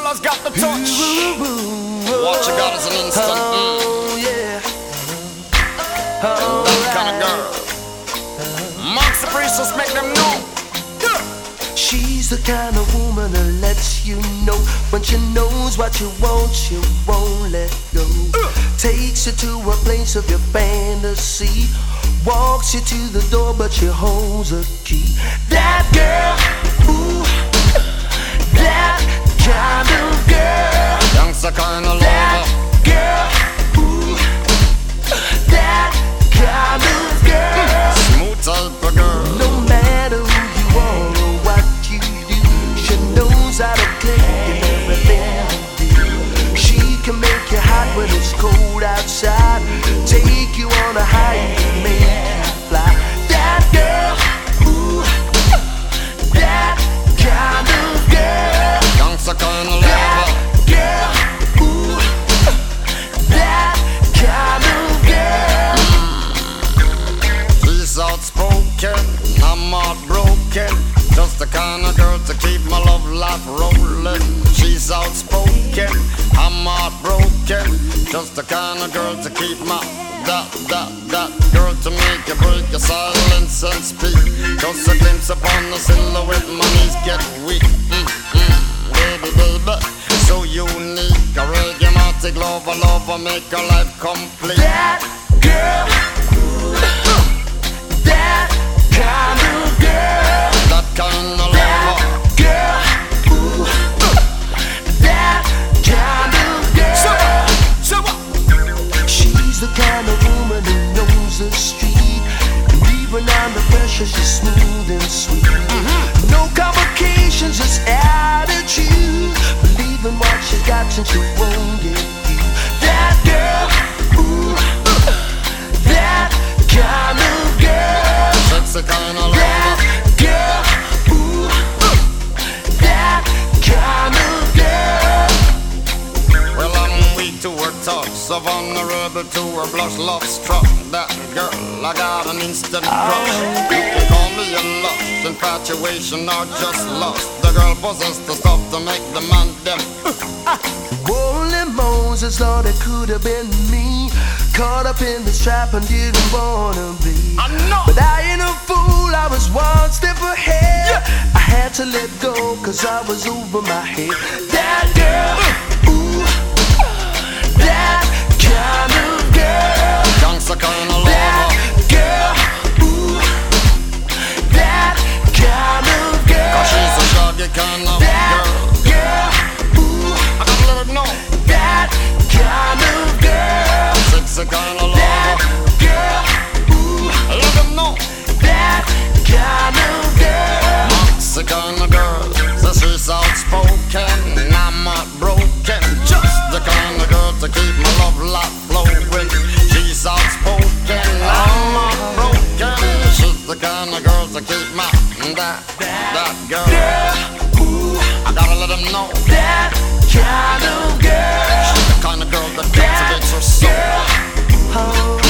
Lola's got the touch. What you got is an instant. Yeah. That kind of girl. Marks the priestess, make them know. She's the kind of woman that lets you know when she knows what you want, she won't let go. Takes you to a place of your fantasy, walks you to the door, but she holds a key. That girl, ooh, that kind of girl. Youngster kind of lover. That girl, ooh, that kind of girl. Smooth type of girl. No matter who you are or what you do, she knows how to click and everything you do. She can make you hot when it's cold outside, take you on a high and make you fly. That girl, ooh, that kind of girl. Youngster kind of That lover. girl, ooh, that kind of girl. She's outspoken, I'm heartbroken. Just the kind of girl to keep my love life rolling. She's outspoken, I'm heartbroken. Just the kind of girl to keep my that girl to make you break your silence and speak. Just a glimpse upon the silhouette, my knees get weak. Baby, baby, so unique. A reggae lover, make her life complete. That girl, that kind of girl. That kind of That lover. girl, ooh, that kind of girl. She's the kind of woman who knows the street, and even under pressure she's smooth and sweet. No complications, just attitude. Believe in what she's got and she won't get you. That girl, ooh, that kind of girl. Sexy kind of That lover. girl, ooh, that kind of girl. Well, I'm weak to her touch, so vulnerable to her blush, love struck. That girl, I got an instant crush. You can call me a lush, infatuation or just lust. The girl possessed the stuff to make the man them. Holy Moses, Lord, it could have been me, caught up in this trap and didn't wanna be. I know. But I ain't a fool, I was one step ahead. I had to let go, cause I was over my head. That girl, ooh, that kind of girl. Youngster kind of That lover. girl, ooh, that kind of girl. Cause she's a shaggy kind of That girl. girl, ooh, I gotta let her know. that kind of girl. Sexy kind of That lover. girl, ooh, Let them know. that kind of girl. Moxie kind of girl. So she's outspoken, I'm heartbroken. Just the kind of girl to keep my love life flowing. She's outspoken, I'm heartbroken. She's the kind of girl to keep my that girl. Girl, ooh, I gotta let them know. that kind of girl. She's the kind of girl that captivates her soul. Oh,